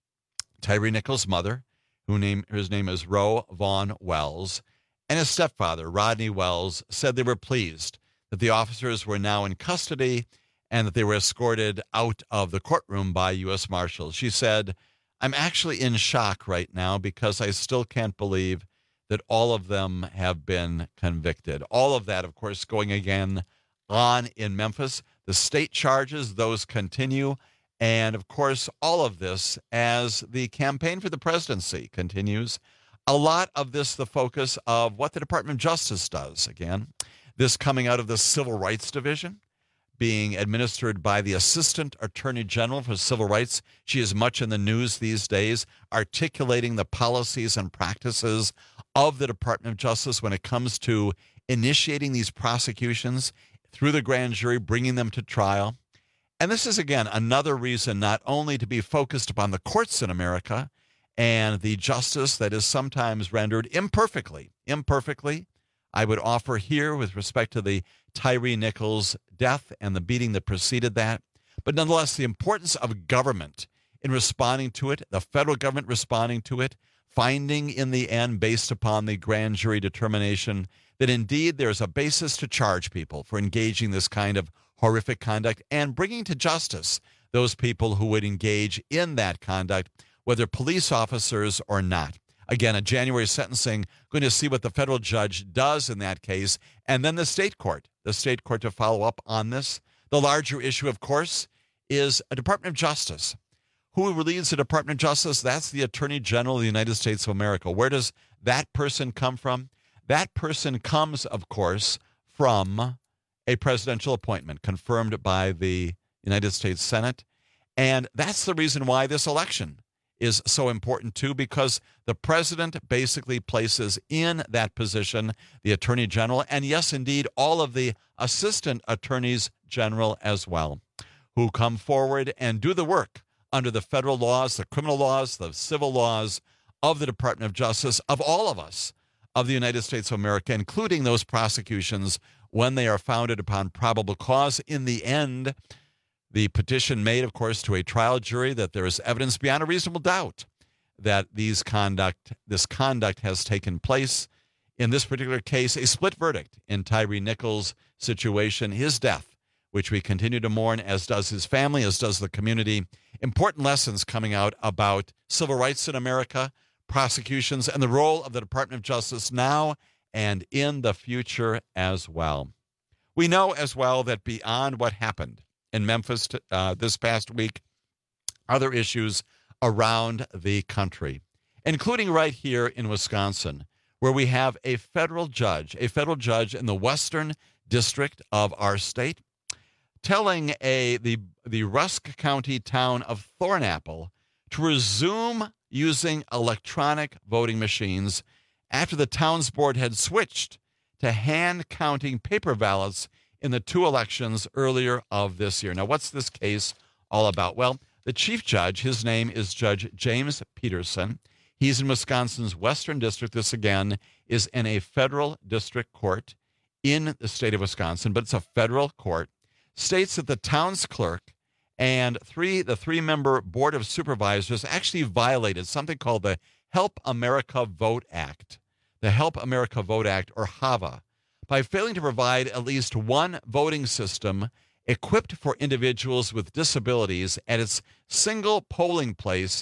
Speaker 15: Tyre Nichols' mother, who name, whose name is Roe Vaughn Wells, and his stepfather, Rodney Wells, said they were pleased that the officers were now in custody and that they were escorted out of the courtroom by U S Marshals. She said, "I'm actually in shock right now because I still can't believe that all of them have been convicted." All of that, of course, going again on in Memphis. The state charges, those continue. And, of course, all of this as the campaign for the presidency continues. A lot of this, the focus of what the Department of Justice does. Again, this coming out of the Civil Rights Division, being administered by the Assistant Attorney General for Civil Rights. She is much in the news these days, articulating the policies and practices of the Department of Justice when it comes to initiating these prosecutions through the grand jury, bringing them to trial. And this is, again, another reason not only to be focused upon the courts in America and the justice that is sometimes rendered imperfectly, imperfectly, I would offer here with respect to the Tyre Nichols death and the beating that preceded that, but nonetheless, the importance of government in responding to it, the federal government responding to it, finding in the end, based upon the grand jury determination, that indeed there's a basis to charge people for engaging this kind of horrific conduct and bringing to justice those people who would engage in that conduct, whether police officers or not. Again, a January sentencing, going to see what the federal judge does in that case, and then the state court, the state court to follow up on this. The larger issue, of course, is a Department of Justice. Who leads the Department of Justice? That's the Attorney General of the United States of America. Where does that person come from? That person comes, of course, from a presidential appointment confirmed by the United States Senate. And that's the reason why this election is so important, too, because the president basically places in that position the Attorney General, and yes, indeed, all of the Assistant Attorneys General as well, who come forward and do the work under the federal laws, the criminal laws, the civil laws of the Department of Justice, of all of us, of the United States of America, including those prosecutions when they are founded upon probable cause. In the end, the petition made, of course, to a trial jury that there is evidence beyond a reasonable doubt that these conduct, this conduct has taken place. In this particular case, a split verdict in Tyre Nichols' situation, his death, which we continue to mourn, as does his family, as does the community. Important lessons coming out about civil rights in America, prosecutions, and the role of the Department of Justice now and in the future as well. We know as well that beyond what happened in Memphis uh, this past week, other issues around the country, including right here in Wisconsin, where we have a federal judge, a federal judge in the Western District of our state, telling a the, the Rusk County town of Thornapple to resume using electronic voting machines after the town's board had switched to hand counting paper ballots in the two elections earlier of this year. Now, what's this case all about? Well, the chief judge, his name is Judge James Peterson. He's in Wisconsin's Western District. This, again, is in a federal district court in the state of Wisconsin, but it's a federal court. States that the town's clerk and three the three-member Board of Supervisors actually violated something called the Help America Vote Act, the Help America Vote Act, or HAVA, by failing to provide at least one voting system equipped for individuals with disabilities at its single polling place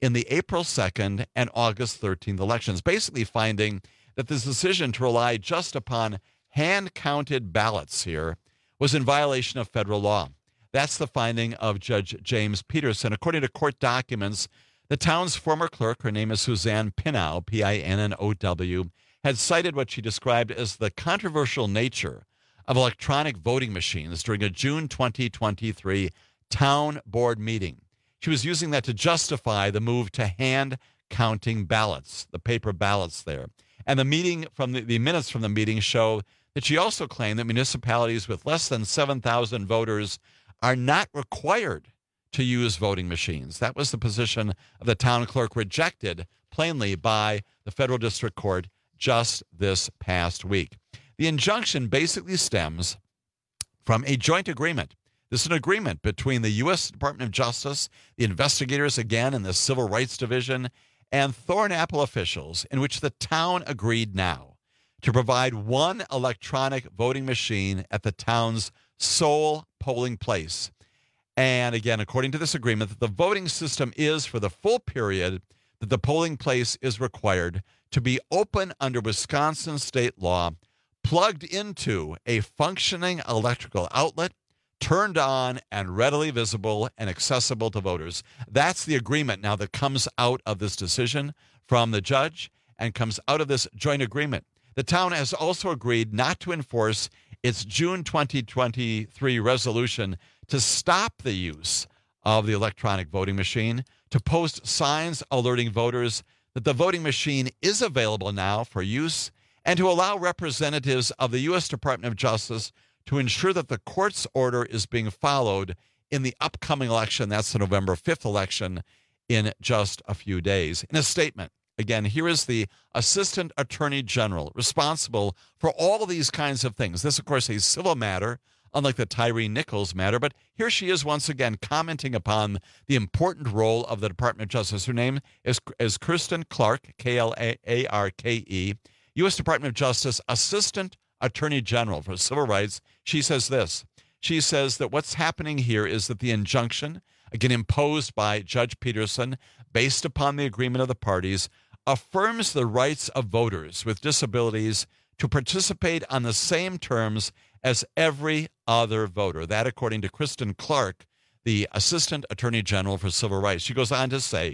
Speaker 15: in the April second and August thirteenth elections, basically finding that this decision to rely just upon hand-counted ballots here was in violation of federal law. That's the finding of Judge James Peterson. According to court documents, the town's former clerk, her name is Suzanne Pinow, P I N N O W, had cited what she described as the controversial nature of electronic voting machines during a June twenty twenty-three town board meeting. She was using that to justify the move to hand counting ballots, the paper ballots there. And the meeting from the, the minutes from the meeting show that she also claimed that municipalities with less than seven thousand voters are not required to use voting machines. That was the position of the town clerk, rejected plainly by the federal district court just this past week. The injunction basically stems from a joint agreement. This is an agreement between the U S Department of Justice, the investigators again in the Civil Rights Division, and Thornapple officials, in which the town agreed now to provide one electronic voting machine at the town's sole polling place. And again, according to this agreement, that the voting system is, for the full period that the polling place is required, to be open under Wisconsin state law, plugged into a functioning electrical outlet, turned on and readily visible and accessible to voters. That's the agreement now that comes out of this decision from the judge and comes out of this joint agreement. The town has also agreed not to enforce its June twenty twenty-three resolution to stop the use of the electronic voting machine, to post signs alerting voters that the voting machine is available now for use, and to allow representatives of the U S Department of Justice to ensure that the court's order is being followed in the upcoming election. That's the November fifth election in just a few days. In a statement, again, here is the Assistant Attorney General responsible for all of these kinds of things. This, of course, a civil matter, unlike the Tyree Nichols matter, but here she is once again commenting upon the important role of the Department of Justice. Her name is, is Kirsten Clarke, K L A R K E, U S Department of Justice Assistant Attorney General for Civil Rights. She says this. She says that what's happening here is that the injunction, again imposed by Judge Peterson, based upon the agreement of the parties, affirms the rights of voters with disabilities to participate on the same terms as every other voter. That, according to Kristen Clarke, the Assistant Attorney General for Civil Rights. She goes on to say,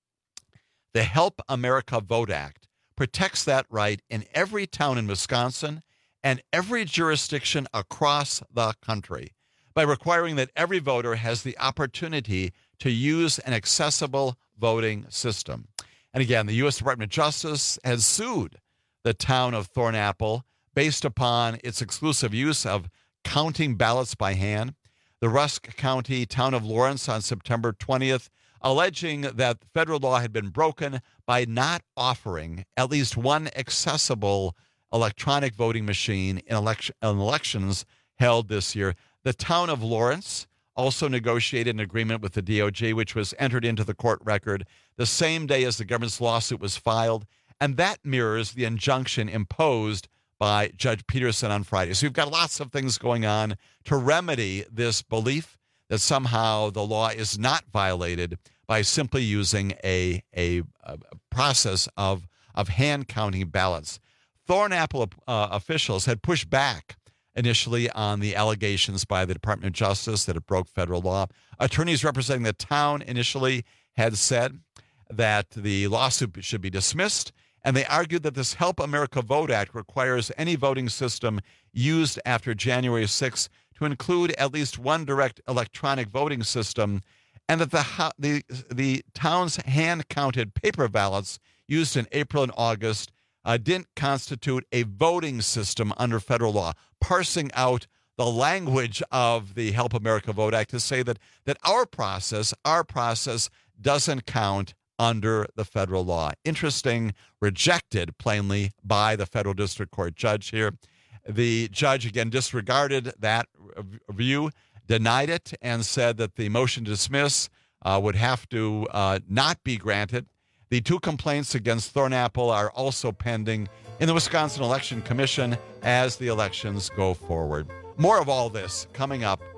Speaker 15: the Help America Vote Act protects that right in every town in Wisconsin and every jurisdiction across the country by requiring that every voter has the opportunity to use an accessible voting system. And again, the U S Department of Justice has sued the town of Thornapple based upon its exclusive use of counting ballots by hand. The Rusk County town of Lawrence on September twentieth, alleging that federal law had been broken by not offering at least one accessible electronic voting machine in, election, in elections held this year. The town of Lawrence also negotiated an agreement with the D O J, which was entered into the court record the same day as the government's lawsuit was filed, and that mirrors the injunction imposed by Judge Peterson on Friday. So you've got lots of things going on to remedy this belief that somehow the law is not violated by simply using a, a, a process of, of hand-counting ballots. Thornapple uh, officials had pushed back initially on the allegations by the Department of Justice that it broke federal law. Attorneys representing the town initially had said that the lawsuit should be dismissed, and they argued that this Help America Vote Act requires any voting system used after January sixth to include at least one direct electronic voting system, and that the, the, the town's hand-counted paper ballots used in April and August uh, didn't constitute a voting system under federal law, parsing out the language of the Help America Vote Act to say that, that our process, our process doesn't count under the federal law. Interesting, rejected plainly by the federal district court judge here. The judge, again, disregarded that view, denied it, and said that the motion to dismiss uh, would have to uh, not be granted. The two complaints against Thornapple are also pending in the Wisconsin Election Commission as the elections go forward. More of all this coming up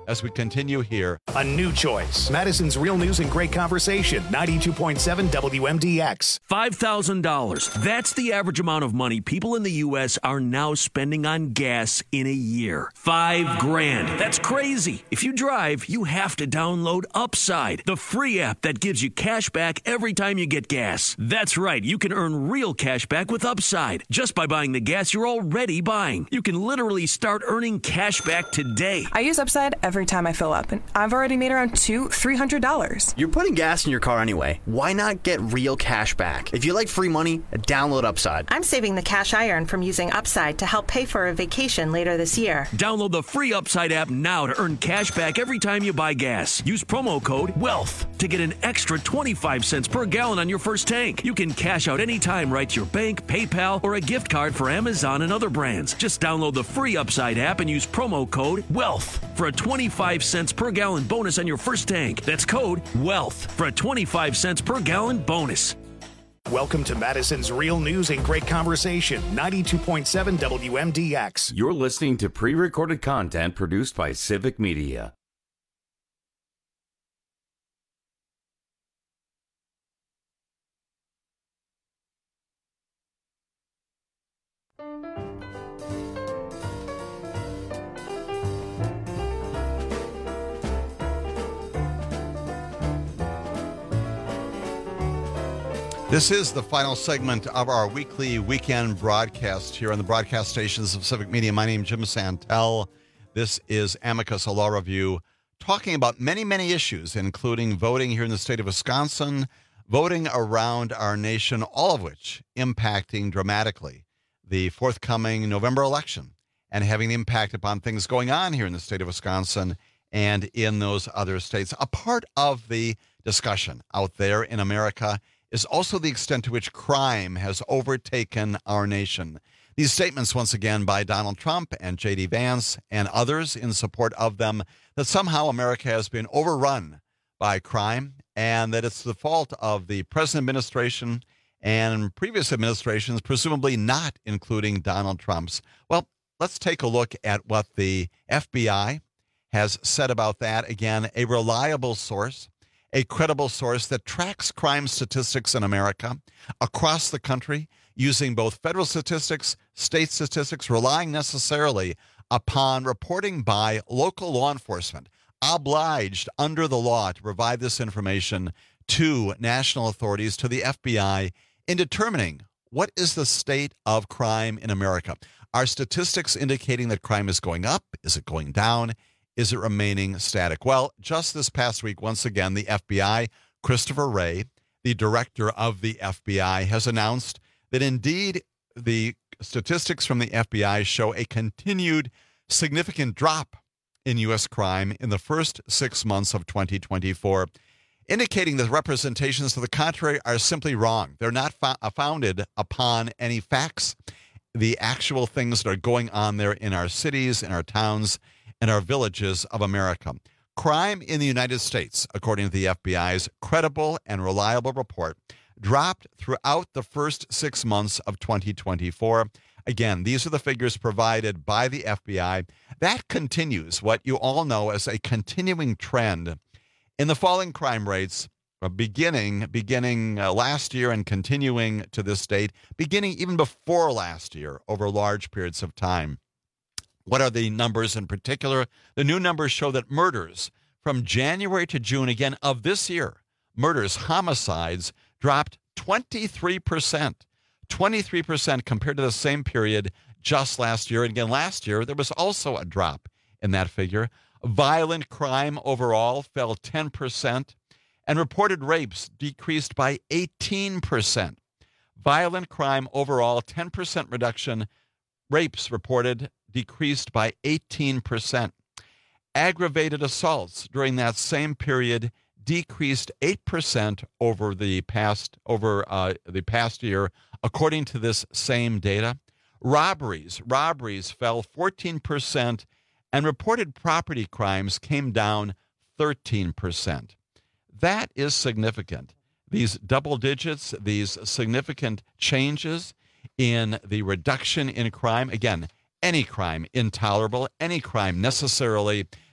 Speaker 15: as we continue here.
Speaker 1: A new choice. Madison's Real News and Great Conversation, ninety-two point seven W M D X.
Speaker 4: five thousand dollars. That's the average amount of money people in the U S are now spending on gas in a year. Five grand. That's crazy. If you drive, you have to download Upside, the free app that gives you cash back every time you get gas. That's right. You can earn real cash back with Upside just by buying the gas you're already buying. You can literally start earning cash back today.
Speaker 5: I use Upside every time I fill up, and I've already made around two, three hundred dollars.
Speaker 6: You're putting gas in your car anyway. Why not get real cash back? If you like free money, download Upside.
Speaker 7: I'm saving the cash I earn from using Upside to help pay for a vacation later this year.
Speaker 4: Download the free Upside app now to earn cash back every time you buy gas. Use promo code WEALTH to get an extra twenty-five cents per gallon on your first tank. You can cash out anytime right to your bank, PayPal, or a gift card for Amazon and other brands. Just download the free Upside app and use promo code WEALTH for a twenty-five cents per gallon bonus on your first tank. That's code WEALTH for a twenty-five cents per gallon bonus.
Speaker 1: Welcome to Madison's Real News and Great Conversation, ninety-two point seven W M D X.
Speaker 14: You're listening to pre-recorded content produced by Civic Media.
Speaker 15: This is the final segment of our weekly weekend broadcast here on the broadcast stations of Civic Media. My name is Jim Santel. This is Amicus, a law review, talking about many, many issues, including voting here in the state of Wisconsin, voting around our nation, all of which impacting dramatically the forthcoming November election and having an impact upon things going on here in the state of Wisconsin and in those other states. A part of the discussion out there in America is also the extent to which crime has overtaken our nation. These statements, once again, by Donald Trump and J D Vance and others in support of them, that somehow America has been overrun by crime and that it's the fault of the present administration and previous administrations, presumably not including Donald Trump's. Well, let's take a look at what the F B I has said about that. Again, a reliable source, a credible source that tracks crime statistics in America across the country using both federal statistics, state statistics, relying necessarily upon reporting by local law enforcement, obliged under the law to provide this information to national authorities, to the F B I, in determining what is the state of crime in America. Are statistics indicating that crime is going up? Is it going down? Is it remaining static? Well, just this past week, once again, the F B I, Christopher Wray, the director of the F B I, has announced that indeed the statistics from the F B I show a continued significant drop in U S crime in the first six months of twenty twenty-four, indicating that representations to the contrary are simply wrong. They're not fo- founded upon any facts, the actual things that are going on there in our cities, in our towns, and our villages of America. Crime in the United States, according to the F B I's credible and reliable report, dropped throughout the first six months of twenty twenty-four. Again, these are the figures provided by the F B I. That continues what you all know as a continuing trend in the falling crime rates, beginning beginning uh, last year and continuing to this date, beginning even before last year over large periods of time. What are the numbers in particular? The new numbers show that murders from January to June, again, of this year, murders, homicides, dropped twenty-three percent. twenty-three percent compared to the same period just last year. And again, last year, there was also a drop in that figure. Violent crime overall fell ten percent, and reported rapes decreased by eighteen percent. Violent crime overall, ten percent reduction. Rapes reported decreased by eighteen percent. Aggravated assaults during that same period decreased eight percent over the past over uh, the past year, according to this same data. Robberies, robberies fell fourteen percent, and reported property crimes came down thirteen percent. That is significant. These double digits, these significant changes in the reduction in crime, again, any crime intolerable, any crime necessarily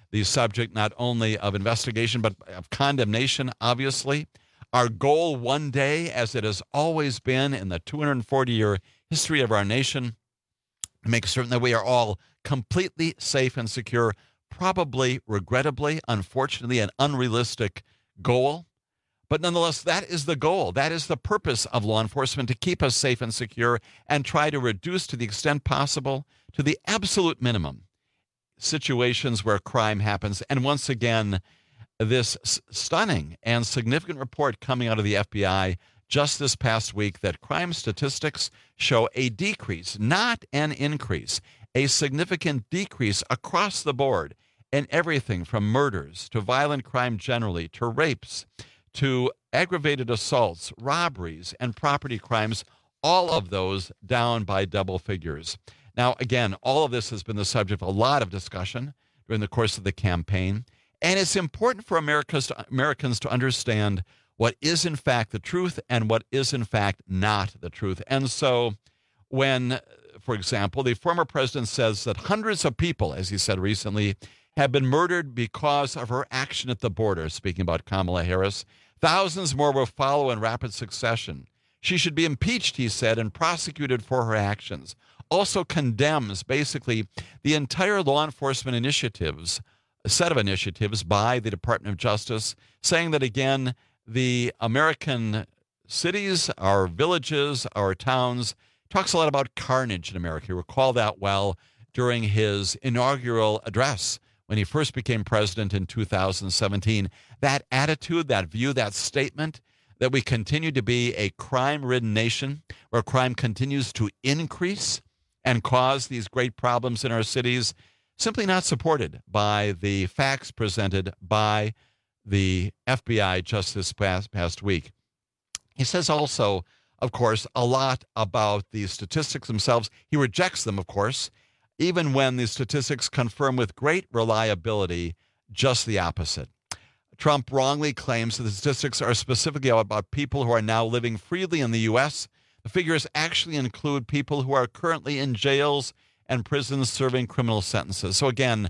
Speaker 15: the subject not only of investigation but of condemnation, obviously. Our goal one day, as it has always been in the two hundred forty-year history of our nation, to make certain that we are all completely safe and secure, probably, regrettably, unfortunately, an unrealistic goal. But nonetheless, that is the goal. That is the purpose of law enforcement, to keep us safe and secure and try to reduce to the extent possible, to the absolute minimum, situations where crime happens. And once again, this stunning and significant report coming out of the F B I just this past week that crime statistics show a decrease, not an increase, a significant decrease across the board in everything from murders to violent crime generally to rapes to aggravated assaults, robberies, and property crimes, all of those down by double figures. Now, again, all of this has been the subject of a lot of discussion during the course of the campaign, and it's important for America's to, Americans to understand what is in fact the truth and what is in fact not the truth. And so when, for example, the former president says that hundreds of people, as he said recently, have been murdered because of her action at the border, speaking about Kamala Harris, thousands more will follow in rapid succession. She should be impeached, he said, and prosecuted for her actions. Also condemns, basically, the entire law enforcement initiatives, a set of initiatives by the Department of Justice, saying that, again, the American cities, our villages, our towns, talks a lot about carnage in America. You recall that well during his inaugural address when he first became president in two thousand seventeen. That attitude, that view, that statement that we continue to be a crime-ridden nation where crime continues to increase and cause these great problems in our cities, simply not supported by the facts presented by the F B I just this past, past week. He says also, of course, a lot about the statistics themselves. He rejects them, of course, even when the statistics confirm with great reliability just the opposite. Trump wrongly claims that the statistics are specifically about people who are now living freely in the U S. The figures actually include people who are currently in jails and prisons serving criminal sentences. So again,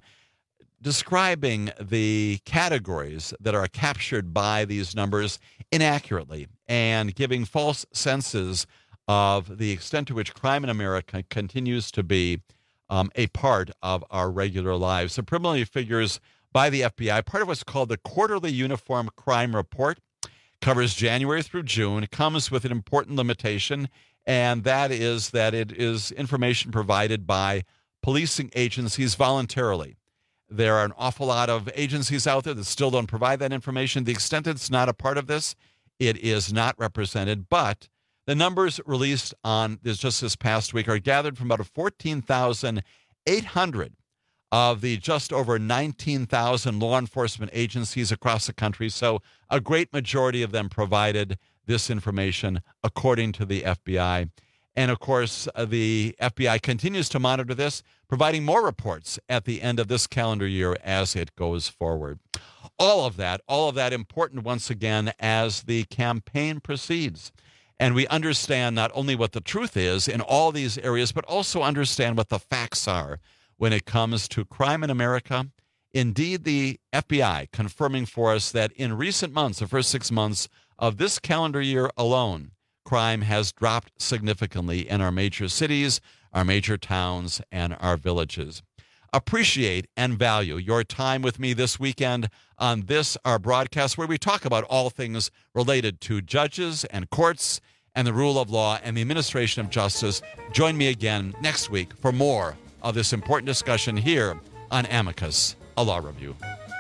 Speaker 15: describing the categories that are captured by these numbers inaccurately and giving false senses of the extent to which crime in America continues to be um, a part of our regular lives. The preliminary figures by the F B I, part of what's called the Quarterly Uniform Crime Report, covers January through June. It comes with an important limitation, and that is that it is information provided by policing agencies voluntarily. There are an awful lot of agencies out there that still don't provide that information. The extent that it's not a part of this, it is not represented. But the numbers released on this just this past week are gathered from about fourteen thousand eight hundred of the just over nineteen thousand law enforcement agencies across the country. So a great majority of them provided this information, according to the F B I. And, of course, the F B I continues to monitor this, providing more reports at the end of this calendar year as it goes forward. All of that, all of that important once again as the campaign proceeds. And we understand not only what the truth is in all these areas, but also understand what the facts are when it comes to crime in America. Indeed, the F B I confirming for us that in recent months, the first six months of this calendar year alone, crime has dropped significantly in our major cities, our major towns, and our villages. Appreciate and value your time with me this weekend on this, our broadcast, where we talk about all things related to judges and courts and the rule of law and the administration of justice. Join me again next week for more of this important discussion here on Amicus, a law review.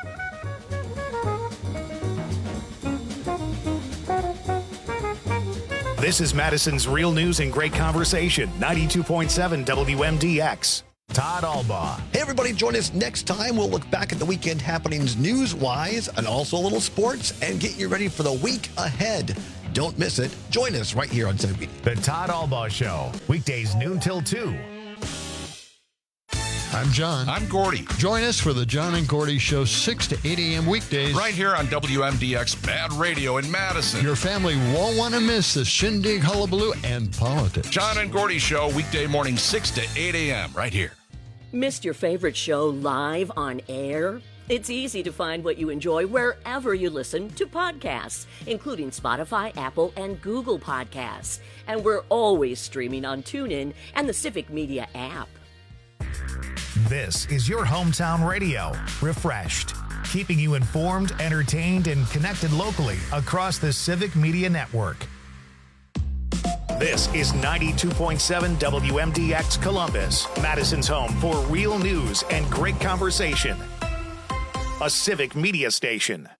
Speaker 1: This is Madison's Real News and Great Conversation, ninety-two point seven W M D X. Todd Albaugh.
Speaker 9: Hey, everybody, join us next time. We'll look back at the weekend happenings news-wise and also a little sports and get you ready for the week ahead. Don't miss it. Join us right here on Civic Media.
Speaker 1: The Todd Albaugh Show, weekdays noon till two.
Speaker 10: I'm John.
Speaker 11: I'm Gordy.
Speaker 10: Join us for the John and Gordy Show, six to eight a.m. weekdays.
Speaker 11: Right here on W M D X Bad Radio in Madison.
Speaker 10: Your family won't want to miss the shindig, hullabaloo, and politics.
Speaker 11: John and Gordy Show, weekday morning, six to eight a.m. right here.
Speaker 24: Missed your favorite show live on air? It's easy to find what you enjoy wherever you listen to podcasts, including Spotify, Apple, and Google Podcasts. And we're always streaming on TuneIn and the Civic Media app.
Speaker 1: This is your hometown radio, refreshed, keeping you informed, entertained, and connected locally across the Civic Media Network. This is ninety-two point seven W M D X Columbus, Madison's home for real news and great conversation. A Civic Media station.